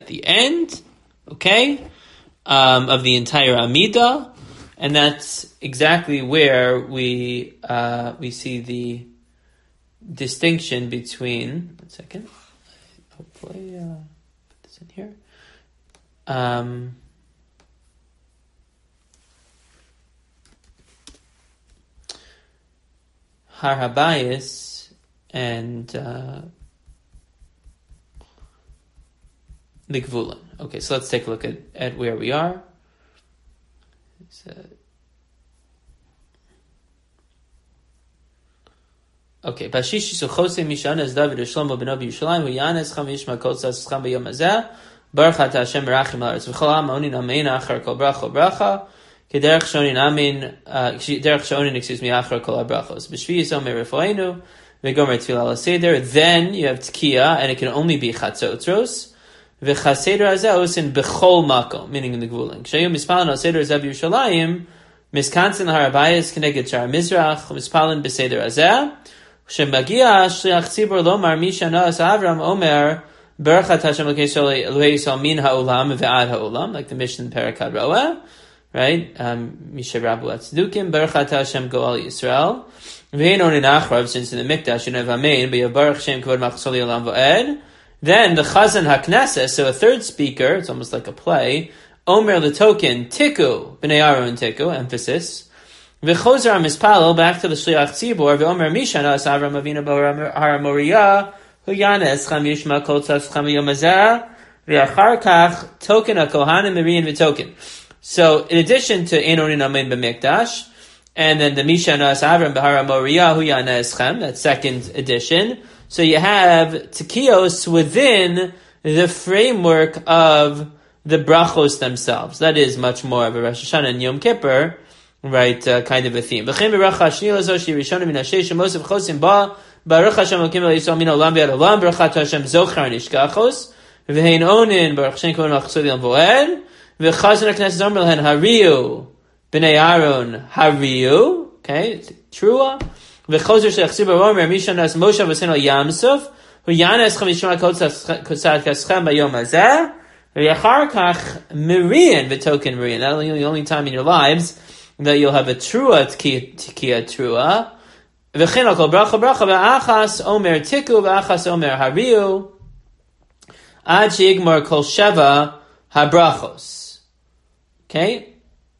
the end, okay, of the entire Amidah, and that's exactly where we see the distinction between. 1 second. Hopefully, put this in here. Har Habayis and the Gvulin. Okay, so let's take a look at where we are. Okay, Bashishi Suchose Mishana is David Shlomo ben Abi Yushalayim who Yanes Chamish Makol Tzas Cham B'Yom Hazeh Baruch Ata Hashem Merachim La'aretz V'chol Ha'am Onin Amein Achar Kol Bracha Kederech Shonin Amin Derech Shonin Achar Kol HaBrachos B'Shvi Yisrael Merefoenu V'Gomer Tefillah L'Seder. Then you have Tkiya, and it can only be Chatzotros. V'Chaseder Hazeh Osin B'chol Makom, meaning in the Gvulin. K'shayim Mispalin Al Seder Hazeh B'Yushalayim Miskantzin Har Habayis K'neged Shar Mizrach Mispalin B'Seder Hazeh Shemagia Shliach Tzibur Lomar Mishana As Avram Omer Baruch Hashem Elohei Yisrael Min Ha'olam Ve'ad Ha'olam, like the Mishnah in Parakad Roah, right? Misha Rabu Atzidukim Baruch Hashem Goal Yisrael Ve'en Onin Achrav, since in the Mikdash you have Amen, but you have Baruch Shem Kavod Machzol Olam V'ed. Then the Chazan HaKnesses, so a third speaker, it's almost like a play. Omer the token Tiku B'nei Aaron Tiku, emphasis. V'chozer HaMispalel, back to the Shliach Tzibur, V'omer Mishana As Avram Avinu Har Moriah Hu Yanes Cham Yishma Kol Tzas Cham B'Yom Hazeh V'achar Kach Token HaKohanim Mirian V'Token. So in addition to Ein Onin Amen B'Mikdash, and then the Mishana As Avram B'Har Moriah Hu Yanes Chem, that second edition. So you have Tekiyos within the framework of the brachos themselves. That is much more of a Rosh Hashanah and Yom Kippur, right, kind of a theme. B'chem b'racha shni lazoshi rishonim min hashesh mosef chosim ba baruch Hashem Elokim Yisrael min olam v'ad olam baruch Hashem zochar nishkachos v'hein onin baruch Shem kavod machzol yom voed v'chazan HaKnesses omer lehen hariu b'nei Aaron hariu, okay, it's trua. V'chozer shech tzibur omer mishanas Moshe v'sen al Yamsuf hu yanes chamishma kotzat kaschem b'yom hazeh v'yachar kach mirian v'token mirian. That'll be the only time in your lives that you'll have a trua tkiya trua. V'chen al kol bracha bracha v'achas omer tiku v'achas omer hariu ad she'igmar kol sheva habrachos. Okay?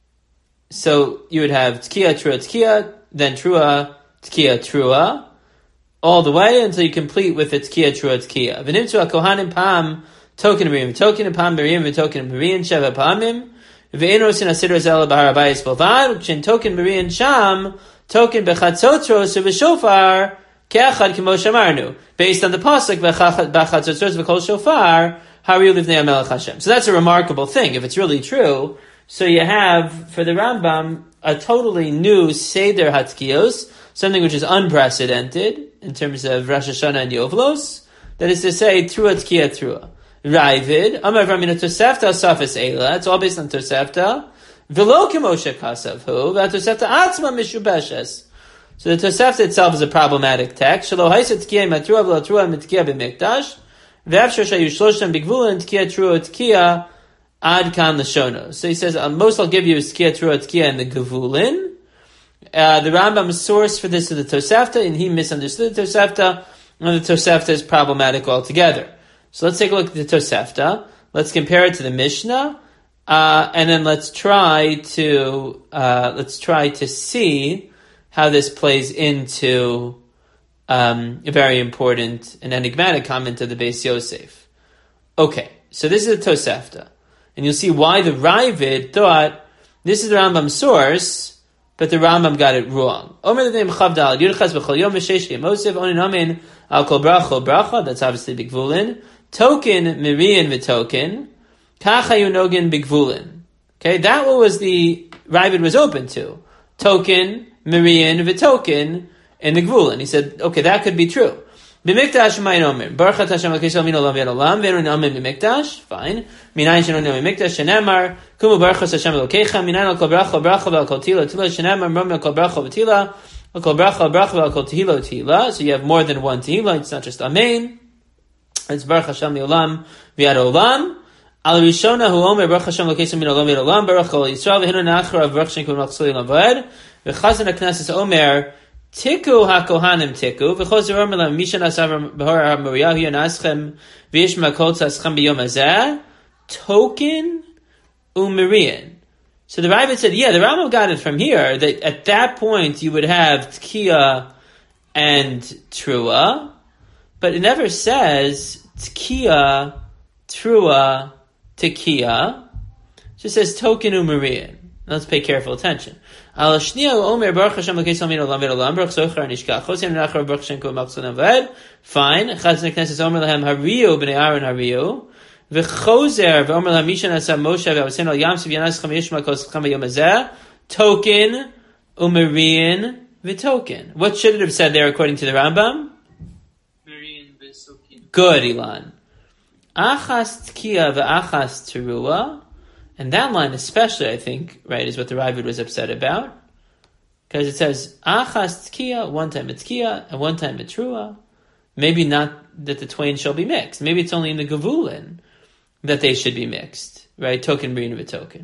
So you would have tkiya tkiya, then trua tkiya trua, all the way until you complete with the tkiya trua tkiya. V'nimtzu ha-kohanim pam token miriam pam miriam v'token miriam sheva pamim v'ein osin asidr zela b'har habayis b'lvad v'chen token miriam sham token b'chatzotros v'shofar ke'achad k'mo shamarnu, based on the pasuk b'chatzotros v'kol shofar hariu livnei HaMelech Hashem. So that's a remarkable thing if it's really true. So you have for the Rambam a totally new seder hatkiyos, something which is unprecedented in terms of Rosh Hashanah and Yovlos. That is to say, trua tkiya trua. Ravid, Amar V'amina Tosefta Safis Eila, it's all based on Tosefta. V'lo Kemoshe Kasav Hu, V'atosefta Atzma Mishubeshes. So the Tosefta itself is a problematic text. Shalo Haisa Tkiya Matrua V'lo Trua Mitkiya B'Mikdash. V'avshar Shayu Shloshtem B'Gvulin Tkiya Trua Tkiya Ad Kan L'Shono. So he says, most I'll give you is Tkiya Trua Tkiya in the Gvulin. The Rambam's source for this is the Tosefta, and he misunderstood the Tosefta, and the Tosefta is problematic altogether. So let's take a look at the Tosefta. Let's compare it to the Mishnah, and then let's try to see how this plays into a very important and enigmatic comment of the Beis Yosef. Okay, so this is the Tosefta, and you'll see why the Ravid thought this is the Rambam's source, but the Rambam got it wrong. That's obviously B'Gvulin. Token Mirian v'token. Kachayu nogin B'Gvulin. Okay, that was the Ravid was open to. Token Mirian v'token in the Gvulin. He said, okay, that could be true. B'Mikdash Mayin Omer. Baruch Hashem Elokim Min Olam V'Yad Olam V'Ein Omen B'Mikdash. Fine. Minayin Shenon Omen B'Mikdash Shenemar Kumu Baruch Hashem Elokecha Minayin Al Kol Bracha Bracha V'Al Kol Tila Tila Shenemar Mrom Al Kol Bracha V'Tila Al Kol Bracha Bracha V'Al Kol Tila Tila. So you have more than one Tila. It's not just Amen. It's Baruch Hashem Olam V'Yad Olam. Al Rishona hu omer Baruch Hashem Lokesem min olam v'olam Baruch Kol Yisrael v'hinu nachra Baruch Shem Kol Machzoli Olam V'ed v'chazan HaKnesses omer Tiku HaKohanim Tiku v'chozer omer lam Mishan Asav Behor HaMoriyahu Yanaschem v'yishma Kol Tzaschem B'yom Hazeh Token Umerian. So the Ravid said, yeah, the Rambam got it from here, that at that point you would have Tkiya and Trua, but it never says Tkiya, Trua, Tkiya. It just says Token Umerian. Let's pay careful attention. Al Shnia Omer Baruch Hashem L'Kei Salmin Olam V'Olam Baruch Zochar Nishkach Chosim Nachar Baruch Shem Kol Machzon Aved. Fine. Chazan HaKnesses Omer Lahem Hariyu B'nei Aaron Hariyu. V'chozer v'omer lamishan asam Moshe v'avasin al yam siv yanas cham yishma kol s'cham b'yom hazeh token umerian v'token. What should it have said there according to the Rambam? Merian v'token. Good, Ilan. Achas tkiya v'achas terua, and that line especially, I think, right, is what the Ravid was upset about, because it says achas tkiya, one time it's tkiya and one time it's trua. Maybe not that the twain shall be mixed. Maybe it's only in the Gevulin that they should be mixed, right? Token b'rin v'token.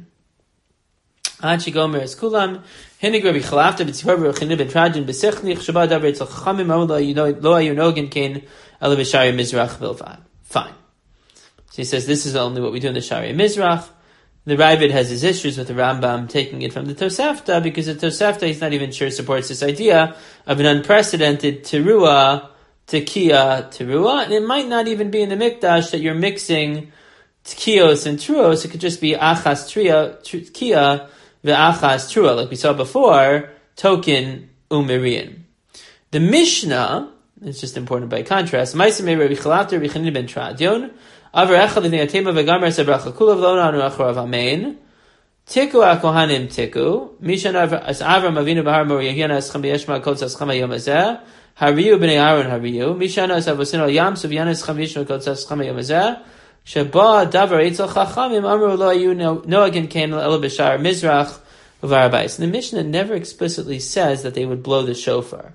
Ad shegomer es kulam hinig Rabbi Chalafta b'tzipor v'rochinid b'trajin b'sechnich shabbat davar etzal chachamim lo ayunogin kein ela b'shari mizrach bilvad. Fine. So he says this is only what we do in the Shari Mizrach. The Ravid has his issues with the Rambam taking it from the Tosafta, because the Tosafta he's not even sure supports this idea of an unprecedented teruah, tekiya, teruah, and it might not even be in the Mikdash that you're mixing tkiyos and truos. It could just be achas tkiya ve'achas trua, like we saw before, token umerian. The Mishnah, it's just important by contrast, Maisamei Rabbi Chalafta Rabbi Chanina ben Tradion, Aver echad l'nei atema v'gamer sebracha kulav lo nanu acharav amen, tiku akohanim tiku, mishan as Avram Avinu b'har Moriyahu ascham b'yeshma kol tzascham hayom hazeh, hariyu b'nei Aaron hariyu, mishan as avosin al yam suv yanescham v'yeshma kol tzascham hayom hazeh, sheba davar eitzel chachamim amru lo ayu noagin kein ela b'shar mizrach uvar abayis. And the Mishnah never explicitly says that they would blow the shofar.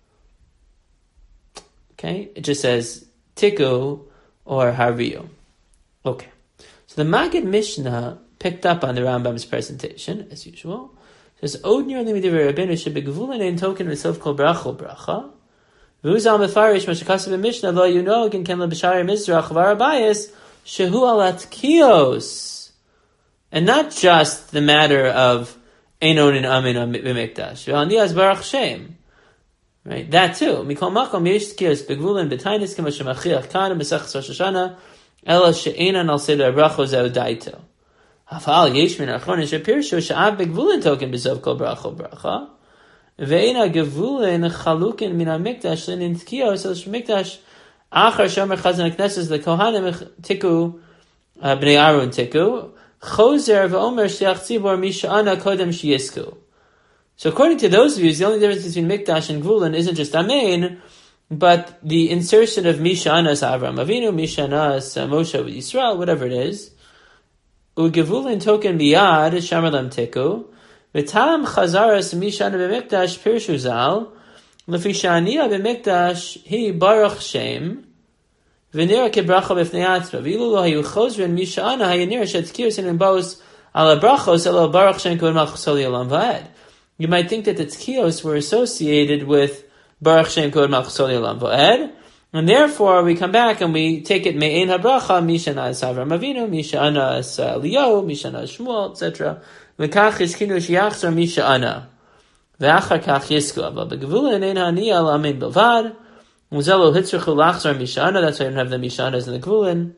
Okay? It just says tiku or hariyu. Okay. So the Maggid Mishnah picked up on the Rambam's presentation, as usual. It says, Od nir limidiv Rabbeinu shebegvulin ein token v'sof kol bracha bracha. V'uzal mefarish mashakasav Mishnah lo yunogin ken lebashari mizrach v'arabayis shehu alat kiyos. And not just the matter of einon and amin b'mikdash. V'aniyaz baruch shem. Right? That too. Mikol makom yesh kiyos begvulin b'tainis kama shemachiach kan b'sachas Rosh Hashanah ela she'enan al seder bracho zeu daito. Hafal yesh min achronin shepirshu she'av begvulin token b'sov kol bracho bracha. Ve'ena gevulin chalukin min ha-mikdash l'nin tkiyos el shemikdash achar shomer chazan HaKnesses l'kohanim tiku b'nei Aaron tiku chozer v'omer shliach tzibor misha'ana kodem sheyisku. So according to those views, the only difference between Mikdash and Gvulin isn't just Amen, but the insertion of Mishanas Avram Avinu, Mishanas Moshe Yisrael, whatever it is. Ugevulin token biyad shamalem tiku. V'tam chazaras Mishana b'Mikdash pirshu zal. Lefishania b'Mikdash hi baruch shem. V'nira kebracha b'fnei atra. V'ilu lo hayu chozrin Mishana hayanir shetkirus in bos ala brachos elo baruch shem kod malchusoli olam va'ed. You might think that the tkiyos were associated with Baruch Shem Kod Malchusoli Olam Va'ed, and therefore we come back and we take it Me'ein HaBracha, Mishanas Avram Avinu, Mishanas Eliyahu, Mishanas Shmuel, etc. V'kach yiskinu sheyachzor Mishana, v'achar kach yisku, but b'gevulin ein ha'niyah al amin bilvad, u'zelo hitzruchu lachzor Mishana, that's why you don't have the Mishanas in the Gevulin.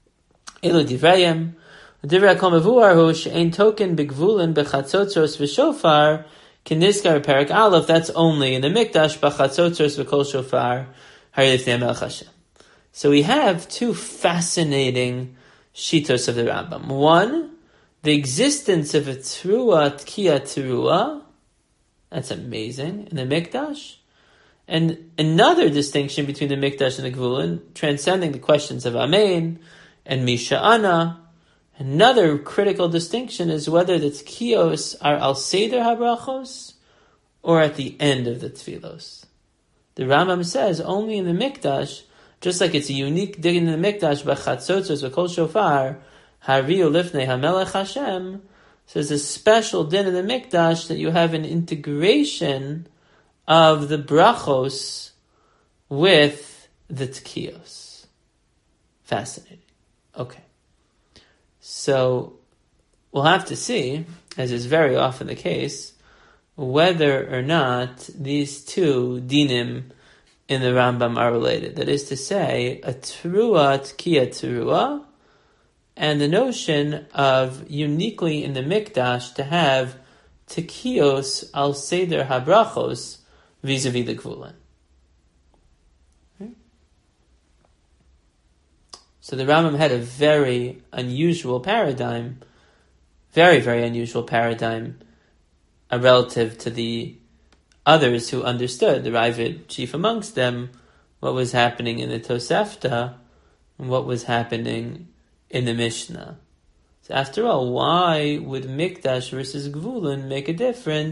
Elu divrayim, divrei kol mevuar hu she'ein token b'gevulin b'chatzotzos v'shofar, Kiniskar Perak Aleph, that's only in the Mikdash, B'chatzotzos v'kol shofar, Harifnei Melech Hashem. So we have two fascinating shitos of the Rambam. One, the existence of a Teruah, Tkiya Teruah, that's amazing, in the Mikdash. And another distinction between the Mikdash and the Gvulin, transcending the questions of Amen and Misha'ana. Another critical distinction is whether the tkiyos are al seder habrachos or at the end of the tfilos. The Rambam says only in the Mikdash, just like it's a unique din in the Mikdash, b'chatzotzos v'kol shofar, Hariu lifnei hamelech Hashem. So there's a special din in the mikdash that you have an integration of the brachos with the tkiyos. Fascinating. Okay. So we'll have to see, as is very often the case, whether or not these two dinim in the Rambam are related. That is to say, a teruah, tkiya teruah, and the notion of uniquely in the mikdash to have tekiyos al seder habrachos vis-a-vis the gvulin. So the Rambam had a very unusual paradigm, very, very unusual paradigm, relative to the others who understood, the Ravid chief amongst them, what was happening in the Tosefta and what was happening in the Mishnah. So after all, why would Mikdash versus Gvulin make a difference?